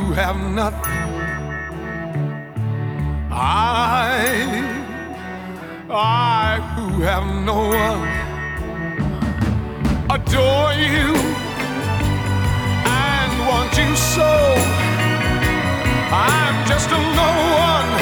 who have nothing, I who have no one, adore you and want you so. I'm just a no one